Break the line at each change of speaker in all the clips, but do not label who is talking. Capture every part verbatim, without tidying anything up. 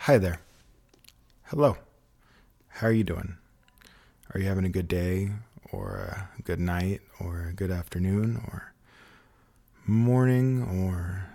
Hi there. Hello. How are you doing? Are you having a good day or a good night or a good afternoon or morning, or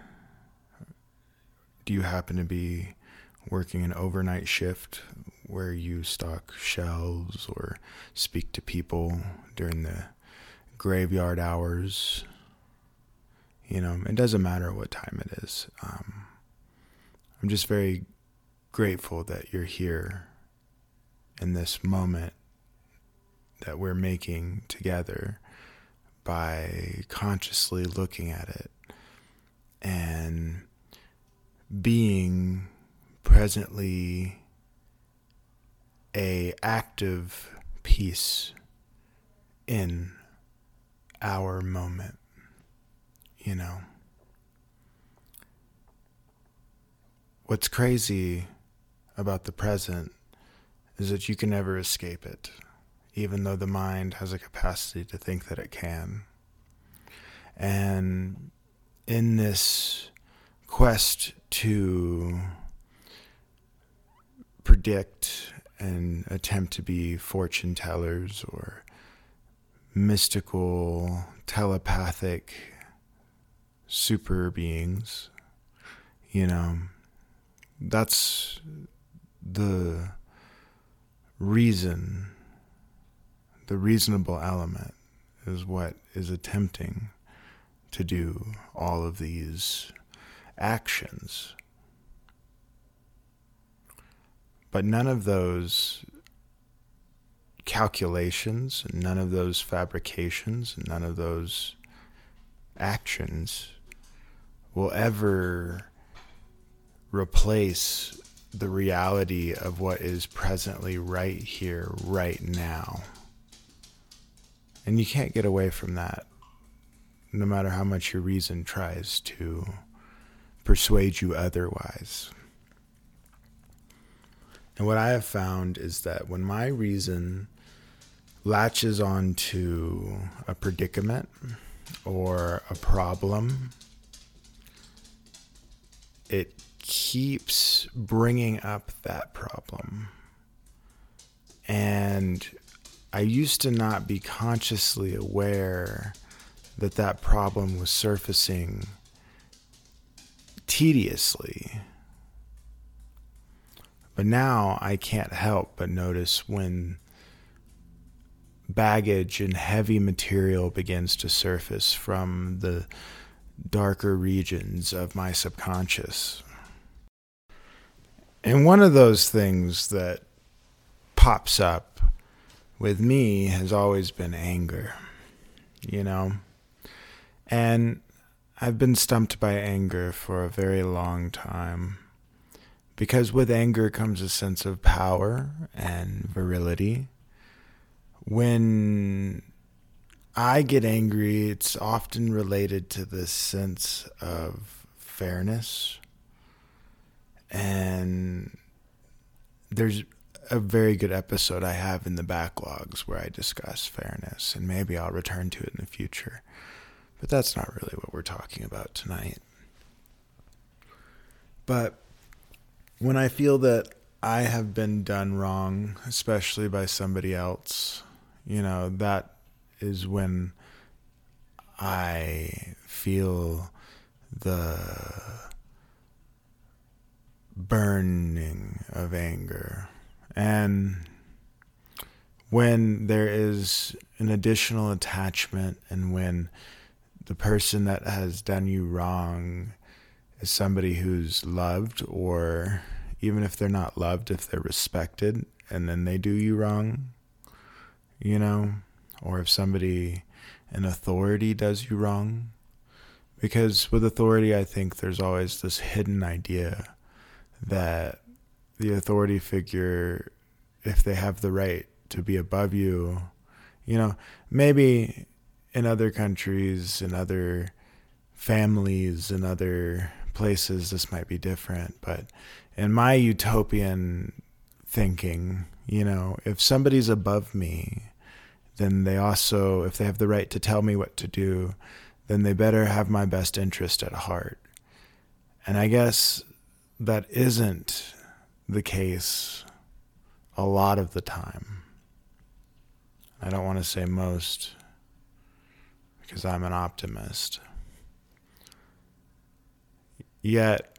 do you happen to be working an overnight shift where you stock shelves or speak to people during the graveyard hours? You know, it doesn't matter what time it is. Um, I'm just very grateful that you're here in this moment that we're making together by consciously looking at it and being presently a active piece in our moment, you know. What's crazy about the present is that you can never escape it, even though the mind has a capacity to think that it can. And in this quest to predict and attempt to be fortune tellers or mystical, telepathic super beings, you know, that's the reason, the reasonable element is what is attempting to do all of these actions. But none of those calculations, none of those fabrications, none of those actions will ever replace the reality of what is presently right here, right now. And you can't get away from that, no matter how much your reason tries to persuade you otherwise. And what I have found is that when my reason latches onto a predicament or a problem, it keeps bringing up that problem. And I used to not be consciously aware that that problem was surfacing tediously. But now I can't help but notice when baggage and heavy material begins to surface from the darker regions of my subconscious. And one of those things that pops up with me has always been anger, you know? And I've been stumped by anger for a very long time, because with anger comes a sense of power and virility. When I get angry, it's often related to this sense of fairness. And there's a very good episode I have in the backlogs where I discuss fairness, and maybe I'll return to it in the future. But that's not really what we're talking about tonight. But when I feel that I have been done wrong, especially by somebody else, you know, that is when I feel the burning of anger. And when there is an additional attachment, and when the person that has done you wrong is somebody who's loved, or even if they're not loved, if they're respected, and then they do you wrong, you know, or if somebody in authority does you wrong. Because with authority, I think there's always this hidden idea that the authority figure, if they have the right to be above you, you know, maybe in other countries, in other families, in other places, this might be different. But in my utopian thinking, you know, if somebody's above me, then they also, if they have the right to tell me what to do, then they better have my best interest at heart. And I guess that isn't the case a lot of the time. I don't want to say most, because I'm an optimist. Yet,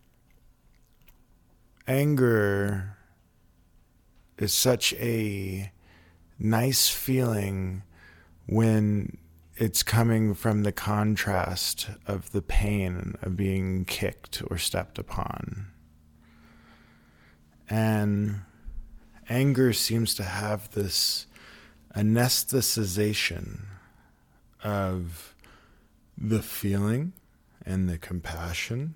anger is such a nice feeling when it's coming from the contrast of the pain of being kicked or stepped upon. And anger seems to have this anesthetization of the feeling and the compassion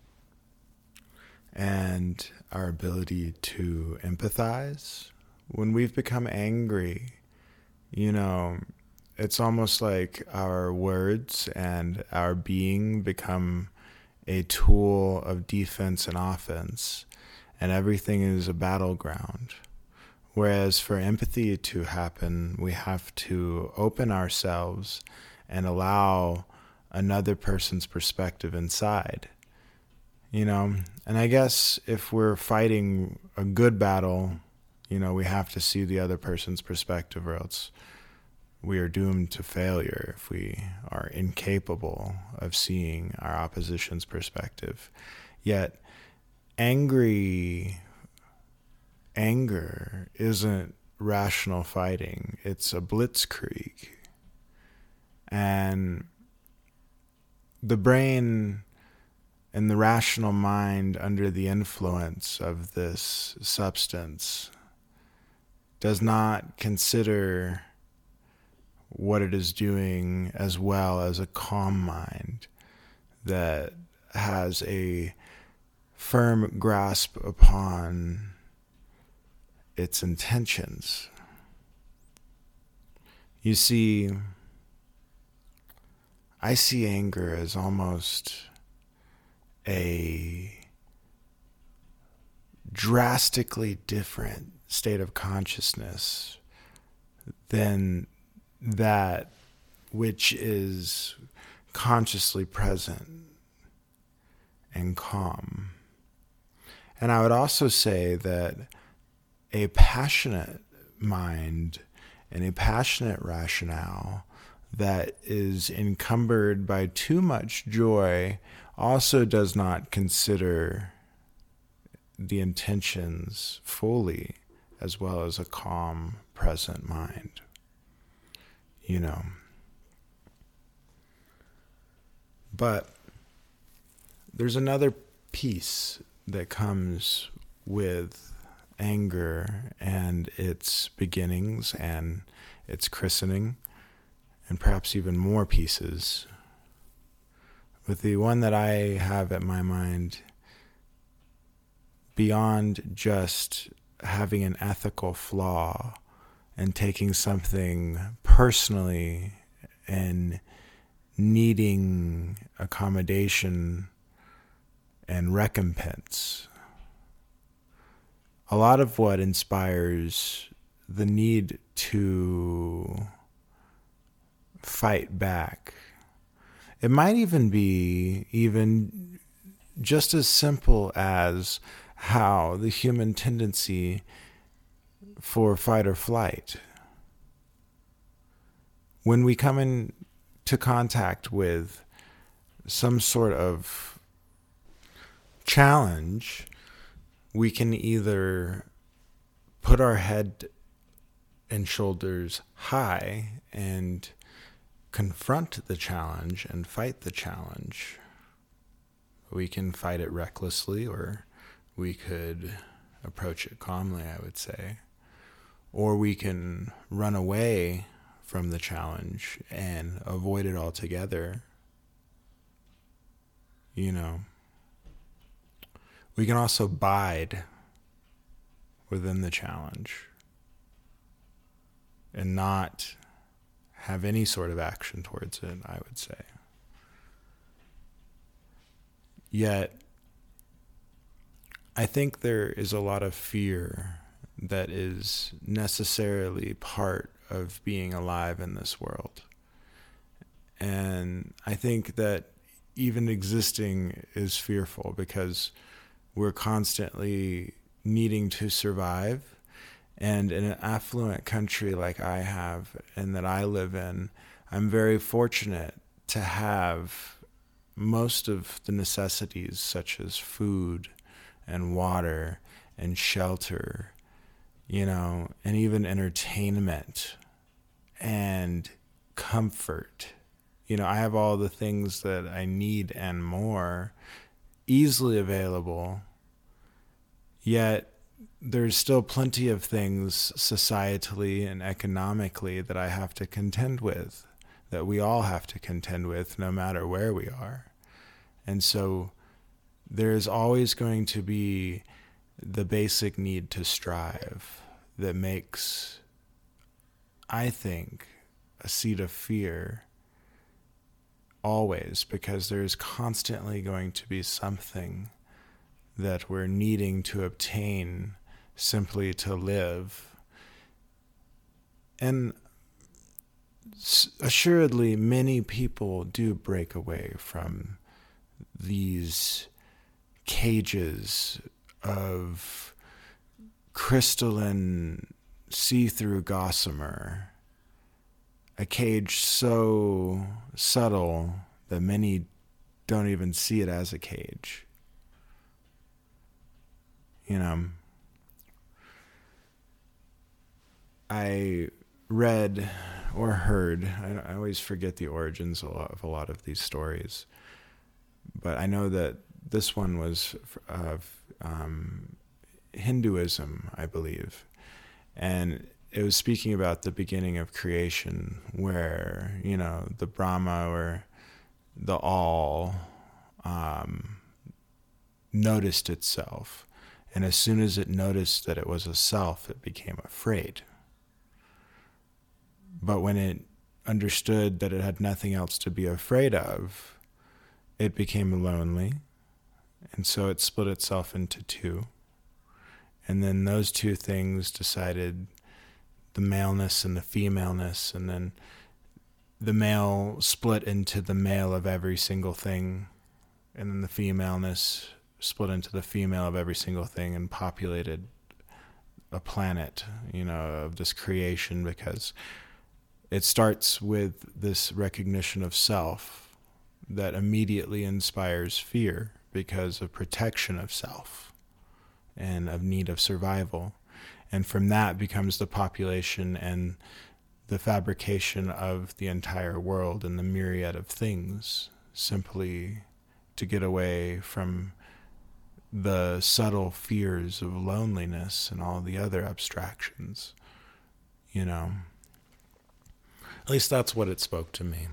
and our ability to empathize. When we've become angry, you know, it's almost like our words and our being become a tool of defense and offense, and everything is a battleground. Whereas for empathy to happen, we have to open ourselves and allow another person's perspective inside. You know, and I guess if we're fighting a good battle, you know, we have to see the other person's perspective, or else we are doomed to failure if we are incapable of seeing our opposition's perspective. Yet, angry, anger isn't rational fighting. It's a blitzkrieg. And the brain and the rational mind under the influence of this substance does not consider what it is doing as well as a calm mind that has a firm grasp upon its intentions. You see, I see anger as almost a drastically different state of consciousness than that which is consciously present and calm. And I would also say that a passionate mind and a passionate rationale that is encumbered by too much joy also does not consider the intentions fully, as well as a calm, present mind. You know. But there's another piece that comes with anger and its beginnings and its christening, and perhaps even more pieces. But the one that I have at my mind, beyond just having an ethical flaw and taking something personally and needing accommodation and recompense, a lot of what inspires the need to fight back, it might even be even just as simple as how the human tendency for fight or flight, when we come into contact with some sort of challenge, we can either put our head and shoulders high and confront the challenge and fight the challenge. We can fight it recklessly, or we could approach it calmly, I would say. Or we can run away from the challenge and avoid it altogether. You know. We can also bide within the challenge and not have any sort of action towards it, I would say. Yet, I think there is a lot of fear that is necessarily part of being alive in this world. And I think that even existing is fearful, because we're constantly needing to survive. And in an affluent country like I have and that I live in, I'm very fortunate to have most of the necessities such as food and water and shelter, you know, and even entertainment and comfort. You know, I have all the things that I need and more easily available, yet there's still plenty of things societally and economically that I have to contend with, that we all have to contend with no matter where we are. And so there's always going to be the basic need to strive that makes, I think, a seed of fear always, because there's constantly going to be something that we're needing to obtain simply to live. And assuredly, many people do break away from these cages of crystalline see-through gossamer, a cage so subtle that many don't even see it as a cage. You know, I read or heard, I, I always forget the origins of a lot of these stories, but I know that this one was of um, Hinduism, I believe, and it was speaking about the beginning of creation, where, you know, the Brahma or the All um, noticed itself, and as soon as it noticed that it was a self, it became afraid. But when it understood that it had nothing else to be afraid of, it became lonely, and so it split itself into two. And then those two things decided the maleness and the femaleness, and then the male split into the male of every single thing, and then the femaleness split into the female of every single thing and populated a planet, you know, of this creation, because it starts with this recognition of self that immediately inspires fear because of protection of self and of need of survival. And from that becomes the population and the fabrication of the entire world and the myriad of things, simply to get away from the subtle fears of loneliness and all the other abstractions, you know. At least that's what it spoke to me.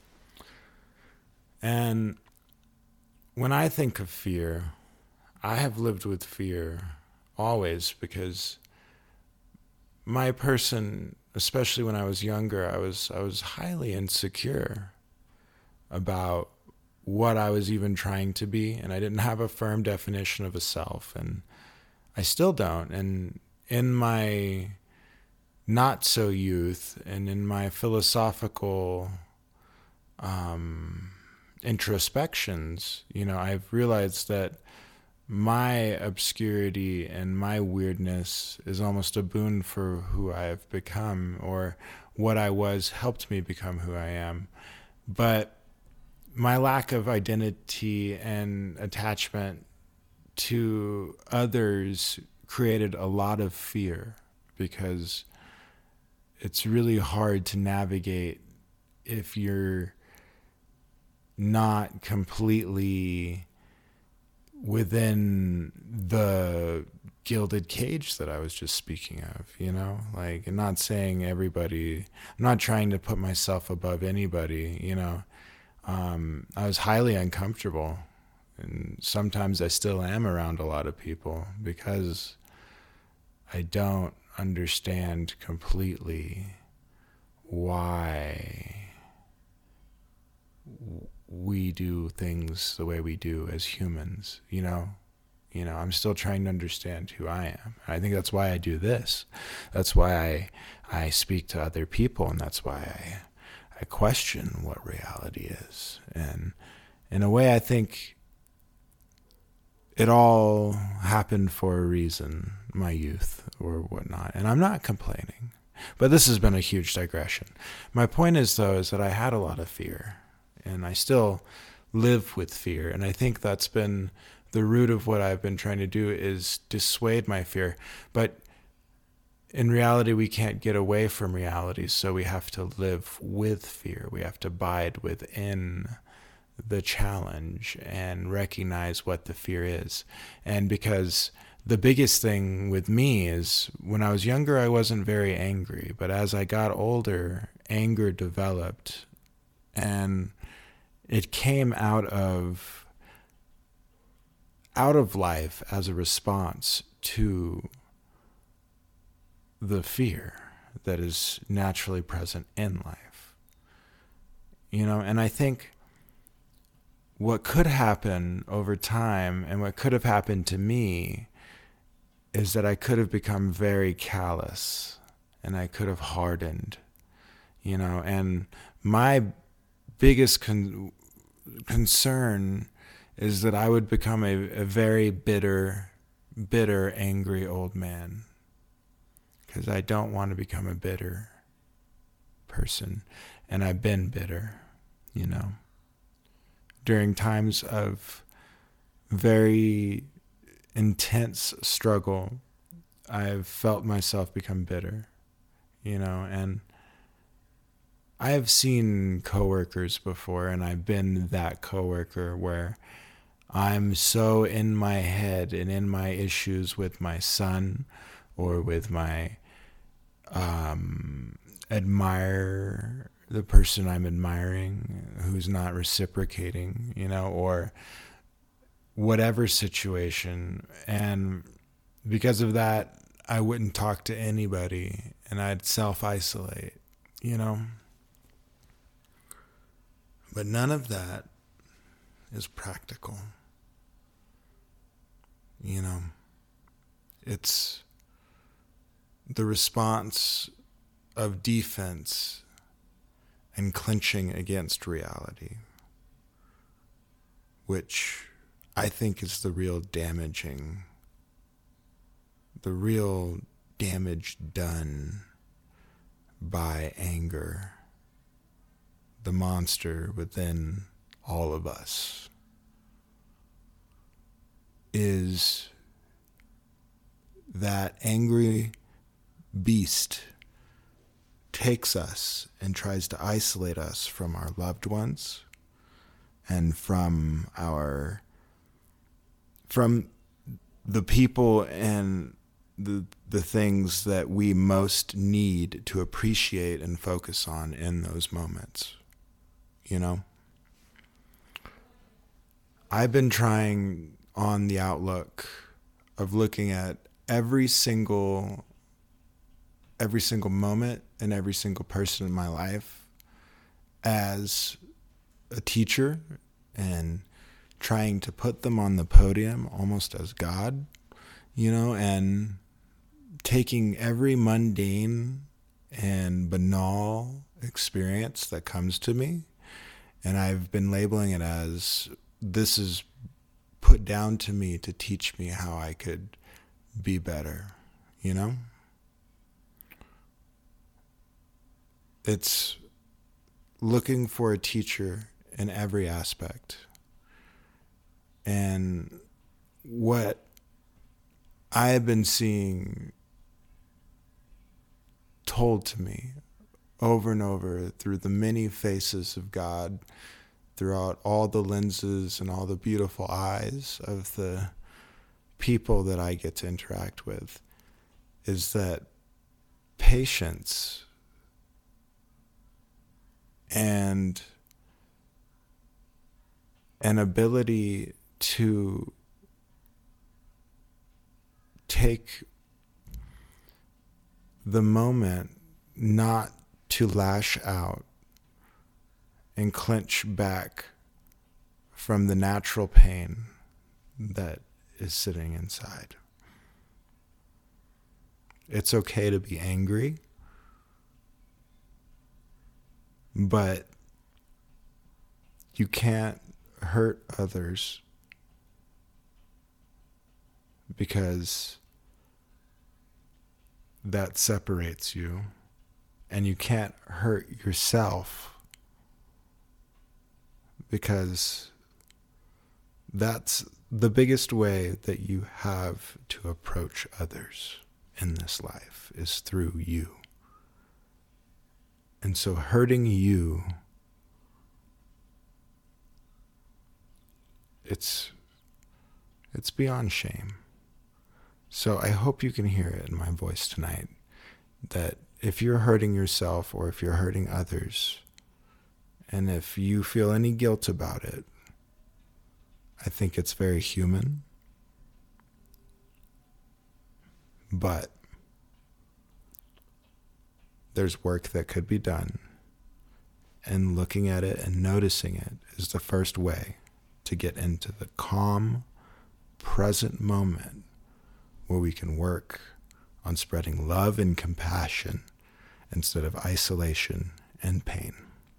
And when I think of fear, I have lived with fear always, because my person, especially when I was younger, I was I was highly insecure about what I was even trying to be, and I didn't have a firm definition of a self, and I still don't. And in my not so youth and in my philosophical um, introspections, you know, I've realized that my obscurity and my weirdness is almost a boon for who I have become, or what I was helped me become who I am. But my lack of identity and attachment to others created a lot of fear, because it's really hard to navigate if you're not completely within the gilded cage that I was just speaking of, you know, like, I'm not saying everybody, I'm not trying to put myself above anybody, you know. Um, I was highly uncomfortable, and sometimes I still am around a lot of people, because I don't understand completely why we do things the way we do as humans, you know. You know, I'm still trying to understand who I am. I think that's why I do this. That's why I I speak to other people, and that's why I I question what reality is. And in a way, I think it all happened for a reason, my youth or whatnot. And I'm not complaining, but this has been a huge digression. My point is, though, is that I had a lot of fear, and I still live with fear. And I think that's been the root of what I've been trying to do, is dissuade my fear. But in reality, we can't get away from reality, so we have to live with fear. We have to abide within the challenge and recognize what the fear is. And because the biggest thing with me is, when I was younger, I wasn't very angry, but as I got older, anger developed, and it came out of out of life as a response to the fear that is naturally present in life. You know, and I think what could happen over time, and what could have happened to me, is that I could have become very callous, and I could have hardened, you know, and my biggest con- concern is that I would become a, a very bitter, bitter, angry old man, because I don't want to become a bitter person, and I've been bitter, you know. During times of very intense struggle, I've felt myself become bitter, you know, and I have seen coworkers before, and I've been that coworker where I'm so in my head and in my issues with my son, or with my um, admire the person I'm admiring who's not reciprocating, you know, or whatever situation. And because of that, I wouldn't talk to anybody, and I'd self-isolate, you know. But none of that is practical. You know, it's the response of defense and clinching against reality, which I think is the real damaging, the real damage done by anger, the monster within all of us, is that angry beast takes us and tries to isolate us from our loved ones and from our from the people and the the things that we most need to appreciate and focus on in those moments. You know, I've been trying on the outlook of looking at every single every single moment and every single person in my life as a teacher, and trying to put them on the podium almost as God, you know, and taking every mundane and banal experience that comes to me, and I've been labeling it as, this is put down to me to teach me how I could be better, you know? It's looking for a teacher in every aspect. And what I have been seeing told to me over and over through the many faces of God, throughout all the lenses and all the beautiful eyes of the people that I get to interact with, is that patience and an ability to take the moment not to lash out and clench back from the natural pain that is sitting inside. It's okay to be angry, but you can't hurt others because that separates you, and you can't hurt yourself because that's the biggest way that you have to approach others in this life is through you. And so hurting you, it's it's beyond shame. So I hope you can hear it in my voice tonight, that if you're hurting yourself or if you're hurting others, and if you feel any guilt about it, I think it's very human. But there's work that could be done, and looking at it and noticing it is the first way to get into the calm, present moment where we can work on spreading love and compassion instead of isolation and pain.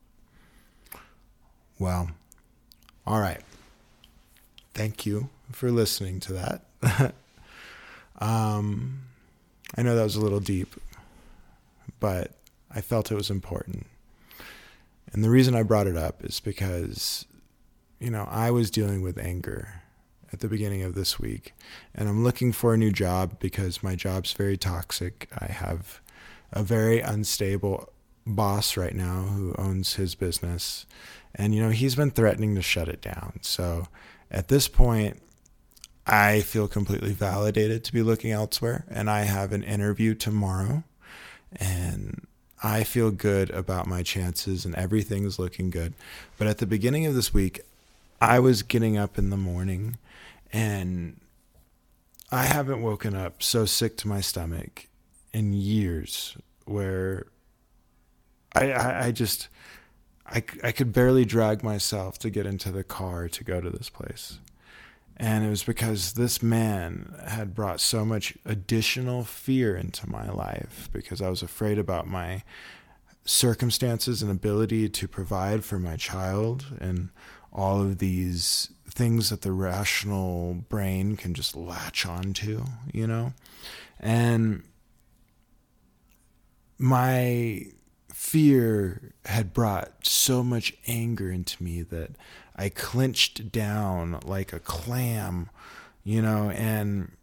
Well, all right. Thank you for listening to that. um, I know that was a little deep, but I felt it was important. And the reason I brought it up is because, you know, I was dealing with anger at the beginning of this week, and I'm looking for a new job because my job's very toxic. I have a very unstable boss right now who owns his business, and, you know, he's been threatening to shut it down. So at this point, I feel completely validated to be looking elsewhere, and I have an interview tomorrow, and I feel good about my chances and everything's looking good. But at the beginning of this week, I was getting up in the morning, and I haven't woken up so sick to my stomach in years, where I, I, I just, I, I could barely drag myself to get into the car to go to this place. And it was because this man had brought so much additional fear into my life because I was afraid about my circumstances and ability to provide for my child and all of these things that the rational brain can just latch onto, you know? And my fear had brought so much anger into me that I clenched down like a clam, you know, and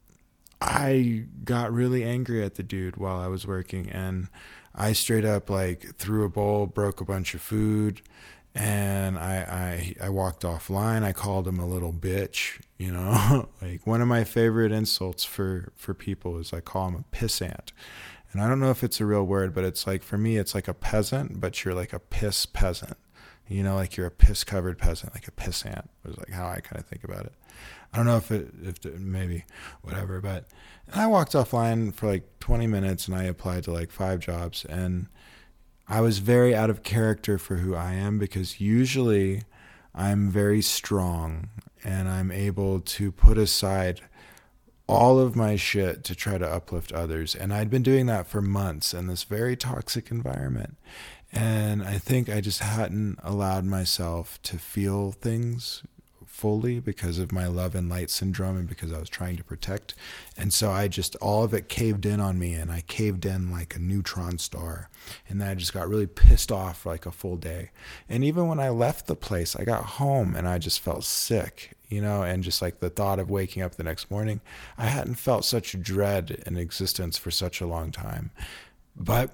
I got really angry at the dude while I was working, and I straight up like threw a bowl, broke a bunch of food, and I, I, I walked offline. I called him a little bitch, you know, like one of my favorite insults for, for people is I call him a pissant. And I don't know if it's a real word, but it's like, for me, it's like a peasant, but you're like a piss peasant. You know, like you're a piss-covered peasant, like a pissant was like how I kind of think about it. I don't know if it, if it, maybe, whatever, but and I walked offline for like twenty minutes and I applied to like five jobs, and I was very out of character for who I am because usually I'm very strong and I'm able to put aside all of my shit to try to uplift others. And I'd been doing that for months in this very toxic environment. And I think I just hadn't allowed myself to feel things fully because of my love and light syndrome and because I was trying to protect. And so I just, all of it caved in on me, and I caved in like a neutron star. And then I just got really pissed off for like a full day. And even when I left the place, I got home and I just felt sick, you know, and just like the thought of waking up the next morning, I hadn't felt such dread in existence for such a long time. But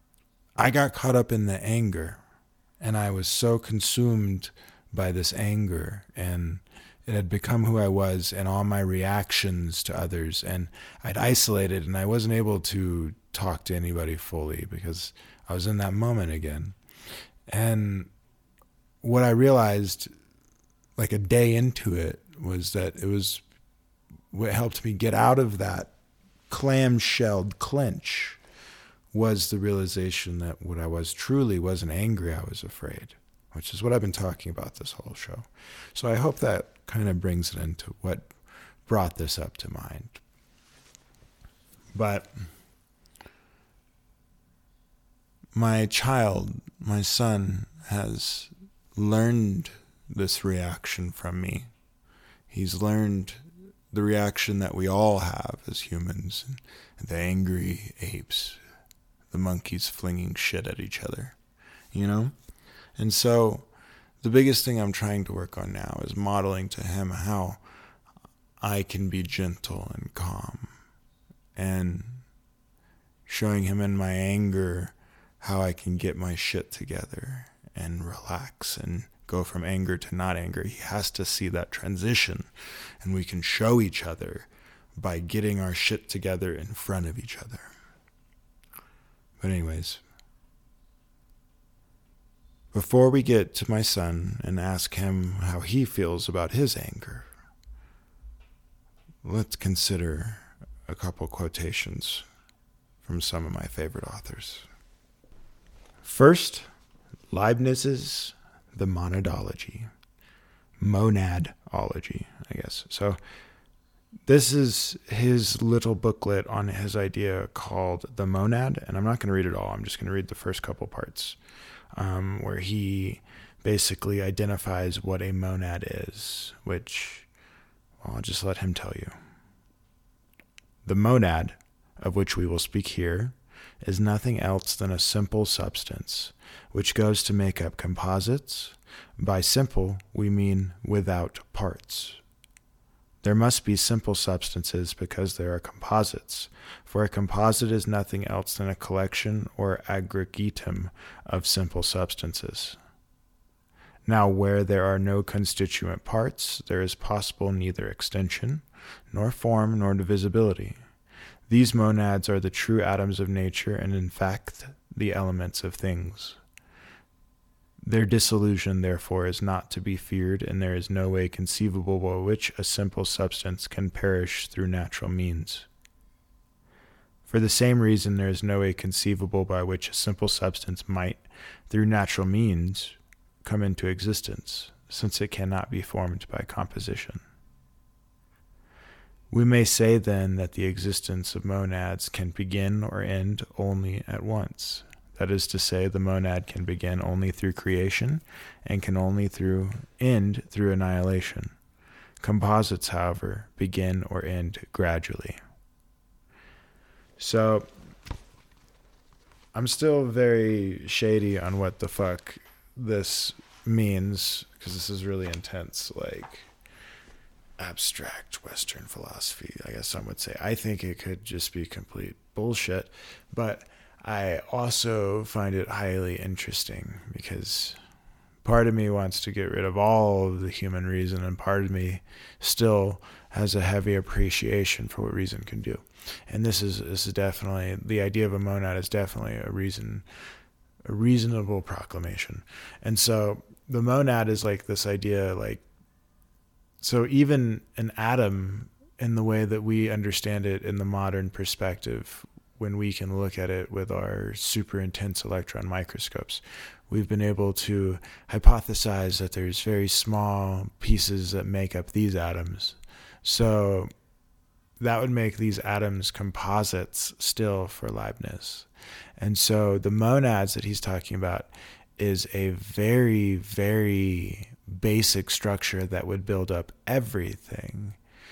I got caught up in the anger, and I was so consumed by this anger, and it had become who I was and all my reactions to others, and I'd isolated and I wasn't able to talk to anybody fully because I was in that moment again. And what I realized like a day into it was that it was what helped me get out of that clamshelled clinch was the realization that what I was truly wasn't angry, I was afraid, which is what I've been talking about this whole show. So I hope that kind of brings it into what brought this up to mind. But my child, my son, has learned this reaction from me. He's learned the reaction that we all have as humans, the angry apes, the monkeys flinging shit at each other, you know? And so the biggest thing I'm trying to work on now is modeling to him how I can be gentle and calm, and showing him in my anger how I can get my shit together and relax and go from anger to not anger. He has to see that transition, and we can show each other by getting our shit together in front of each other. But anyways, before we get to my son and ask him how he feels about his anger, let's consider a couple quotations from some of my favorite authors. First, Leibniz's The Monadology. Monadology, I guess. So this is his little booklet on his idea called The Monad, and I'm not going to read it all. I'm just going to read the first couple parts, um, where he basically identifies what a monad is, which, well, I'll just let him tell you. The monad, of which we will speak here, is nothing else than a simple substance, which goes to make up composites. By simple, we mean without parts. There must be simple substances because there are composites, for a composite is nothing else than a collection or aggregatum of simple substances. Now, where there are no constituent parts, there is possible neither extension, nor form, nor divisibility. These monads are the true atoms of nature, and in fact, the elements of things. Their dissolution, therefore, is not to be feared, and there is no way conceivable by which a simple substance can perish through natural means. For the same reason, there is no way conceivable by which a simple substance might, through natural means, come into existence, since it cannot be formed by composition. We may say then that the existence of monads can begin or end only at once. That is to say, the monad can begin only through creation and can only through end through annihilation. Composites, however, begin or end gradually. So, I'm still very shady on what the fuck this means, because this is really intense, like abstract Western philosophy, I guess some would say. I think it could just be complete bullshit, but I also find it highly interesting because part of me wants to get rid of all of the human reason, and part of me still has a heavy appreciation for what reason can do. And this is this is definitely, the idea of a monad is definitely a reason, a reasonable proclamation. And so the monad is like this idea, like, so even an atom, in the way that we understand it in the modern perspective, when we can look at it with our super intense electron microscopes, we've been able to hypothesize that there's very small pieces that make up these atoms. So that would make these atoms composites still for Leibniz. And so the monads that he's talking about is a very, very basic structure that would build up everything.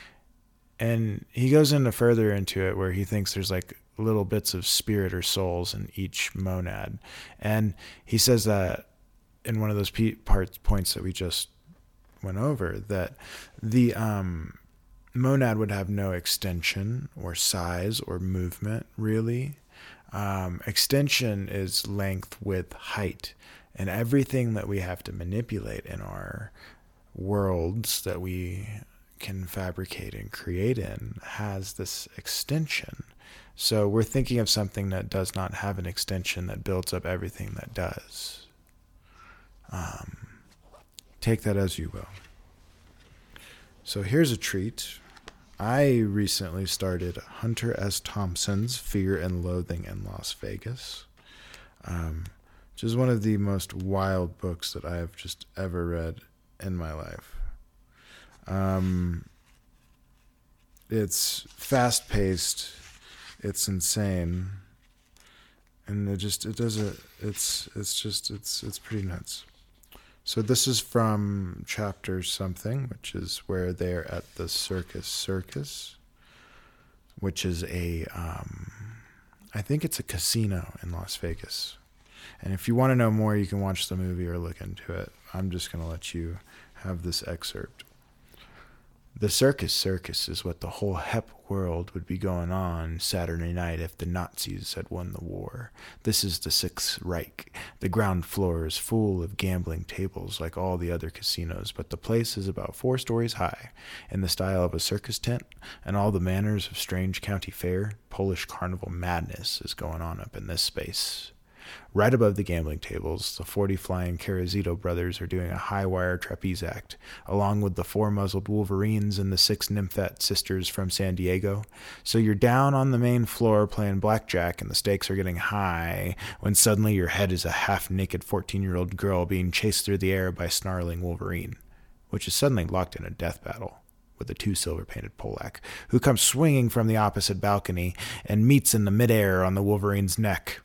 And he goes into further into it where he thinks there's like little bits of spirit or souls in each monad. And he says that in one of those p- parts, points that we just went over, that the um, monad would have no extension or size or movement, really. Um, extension is length, width, height. And everything that we have to manipulate in our worlds that we can fabricate and create in has this extension. So we're thinking of something that does not have an extension that builds up everything that does. Um, take that as you will. So here's a treat. I recently started Hunter S. Thompson's Fear and Loathing in Las Vegas, um, which is one of the most wild books that I have just ever read in my life. Um, it's fast-paced. It's insane, and it just it does it. It's it's just it's it's pretty nuts. So this is from chapter something, which is where they're at the Circus Circus, which is a, um, I think it's a casino in Las Vegas. And if you want to know more, you can watch the movie or look into it. I'm just going to let you have this excerpt. The Circus Circus is what the whole hep world would be going on Saturday night if the Nazis had won the war. This is the Sixth Reich. The ground floor is full of gambling tables like all the other casinos, but the place is about four stories high, in the style of a circus tent, and all the manners of strange county fair, Polish carnival madness is going on up in this space. Right above the gambling tables, the forty flying Carrizito brothers are doing a high-wire trapeze act, along with the four muzzled Wolverines and the six Nymphet sisters from San Diego. So you're down on the main floor playing blackjack, and the stakes are getting high, when suddenly your head is a half-naked fourteen-year-old girl being chased through the air by snarling Wolverine, which is suddenly locked in a death battle with a two silver-painted Polak, who comes swinging from the opposite balcony and meets in the midair on the Wolverine's neck.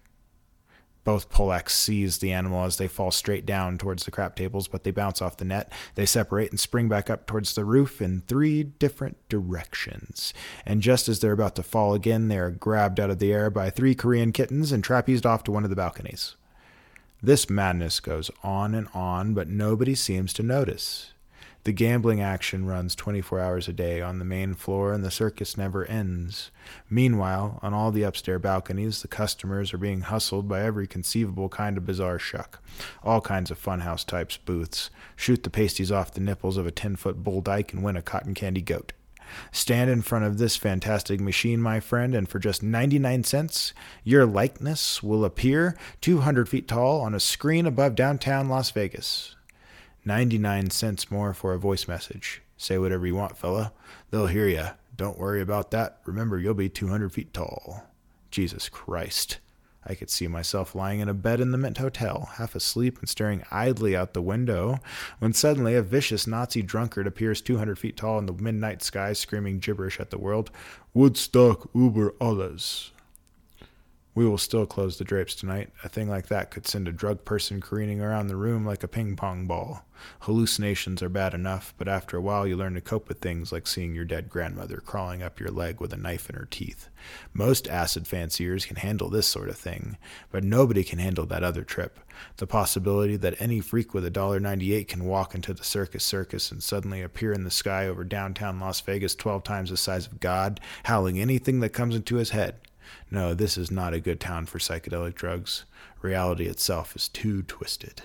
Both Polacks seize the animal as they fall straight down towards the crap tables, but they bounce off the net. They separate and spring back up towards the roof in three different directions. And just as they're about to fall again, they are grabbed out of the air by three Korean kittens and trapezed off to one of the balconies. This madness goes on and on, but nobody seems to notice. The gambling action runs twenty-four hours a day on the main floor, and the circus never ends. Meanwhile, on all the upstairs balconies, the customers are being hustled by every conceivable kind of bizarre shuck. All kinds of funhouse types booths. Shoot the pasties off the nipples of a ten-foot bull dyke and win a cotton candy goat. Stand in front of this fantastic machine, my friend, and for just ninety-nine cents, your likeness will appear two hundred feet tall on a screen above downtown Las Vegas. ninety-nine cents more for a voice message. Say whatever you want, fella. They'll hear ya. Don't worry about that. Remember, you'll be two hundred feet tall. Jesus Christ. I could see myself lying in a bed in the Mint Hotel, half asleep and staring idly out the window, when suddenly a vicious Nazi drunkard appears two hundred feet tall in the midnight sky, screaming gibberish at the world. Woodstock über alles. We will still close the drapes tonight. A thing like that could send a drug person careening around the room like a ping-pong ball. Hallucinations are bad enough, but after a while you learn to cope with things like seeing your dead grandmother crawling up your leg with a knife in her teeth. Most acid fanciers can handle this sort of thing, but nobody can handle that other trip. The possibility that any freak with a one dollar ninety-eight can walk into the Circus Circus and suddenly appear in the sky over downtown Las Vegas twelve times the size of God, howling anything that comes into his head. No, this is not a good town for psychedelic drugs. Reality itself is too twisted.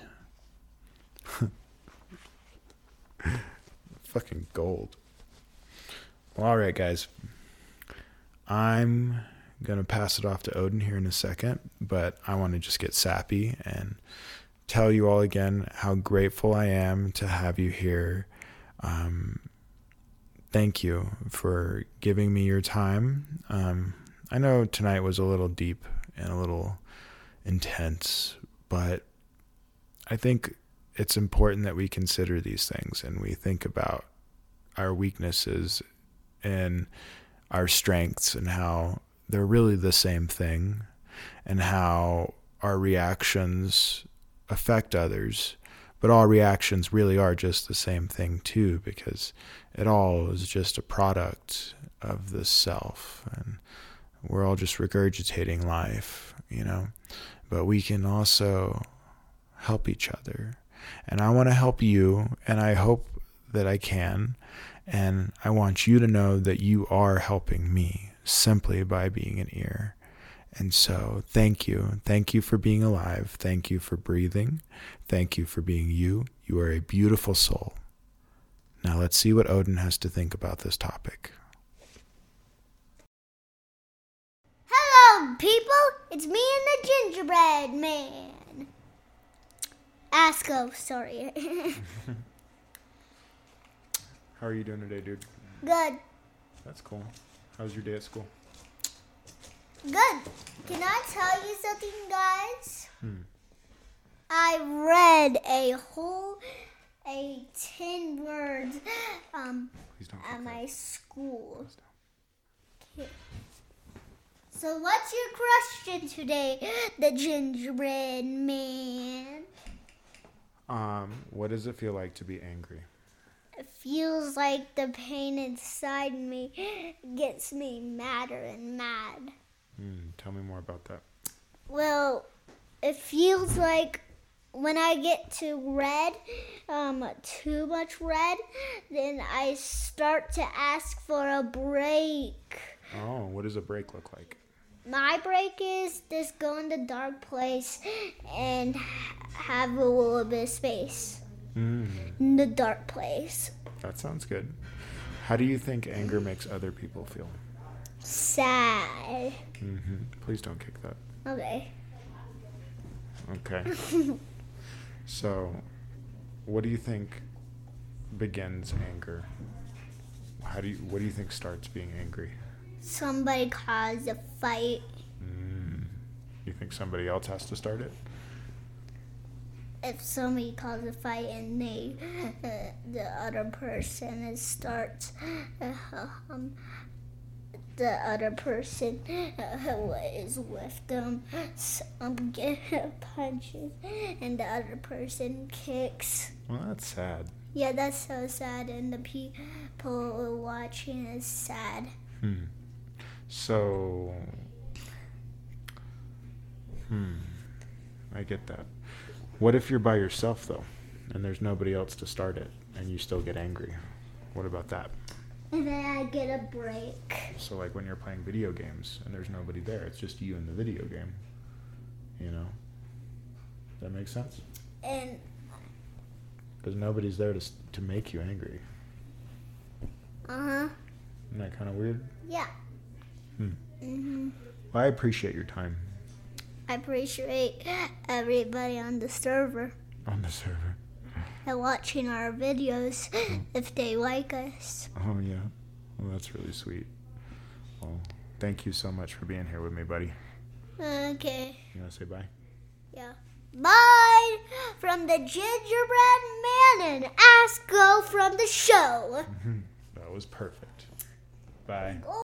Fucking gold. Well, all right, guys. I'm going to pass it off to Odin here in a second, but I want to just get sappy and tell you all again how grateful I am to have you here. Um, thank you for giving me your time. Um, I know tonight was a little deep and a little intense, but I think it's important that we consider these things and we think about our weaknesses and our strengths and how they're really the same thing and how our reactions affect others. But all reactions really are just the same thing too, because it all is just a product of the self, and we're all just regurgitating life, you know, but we can also help each other. And I want to help you, and I hope that I can. And I want you to know that you are helping me simply by being an ear. And so thank you. Thank you for being alive. Thank you for breathing. Thank you for being you. You are a beautiful soul. Now let's see what Odin has to think about this topic.
Hello, people. It's me and the gingerbread man. Asko, sorry.
How are you doing today, dude?
Good.
That's cool. How was your day at school?
Good. Can I tell you something, guys?
Hmm.
I read a whole, a ten words um, at my school. Okay. So what's your question today, the gingerbread man?
Um, what does it feel like to be angry?
It feels like the pain inside me gets me madder and mad.
Mm, tell me more about that.
Well, it feels like when I get to red, um, too much red, then I start to ask for a break.
Oh, what does a break look like?
My break is just go in the dark place and have a little bit of space.
Mm,
In the dark place.
that sounds good. How do you think anger makes other people feel?
Sad.
Mm-hmm. Please don't kick that.
Okay.
Okay. So, what do you think begins anger? How do you? What do you think starts being angry?
Somebody caused a fight.
Mm. You think somebody else has to start it?
If somebody caused a fight and they, uh, the other person is starts, uh, um, the other person uh, who is with them um, get punches, and the other person kicks.
Well, that's sad.
Yeah, that's so sad, and the people watching is sad.
Hmm. So, hmm, I get that. What if you're by yourself, though, and there's nobody else to start it, and you still get angry? What about that?
And then I get a break.
So, like when you're playing video games, and there's nobody there, it's just you in the video game, you know? Does that make sense?
And
Because nobody's there to, s- to make you angry.
uh-huh.
Isn't that kind of weird?
Yeah.
Hmm.
Mhm.
Well, I appreciate your time
I appreciate everybody on the server
on the server.
and watching our videos if they like us.
Oh, yeah. Well, that's really sweet. Well, thank you so much for being here with me, buddy.
Okay.
You want to say bye?
Yeah. Bye from the Gingerbread Man and Ask Go from the show.
That was perfect. Bye.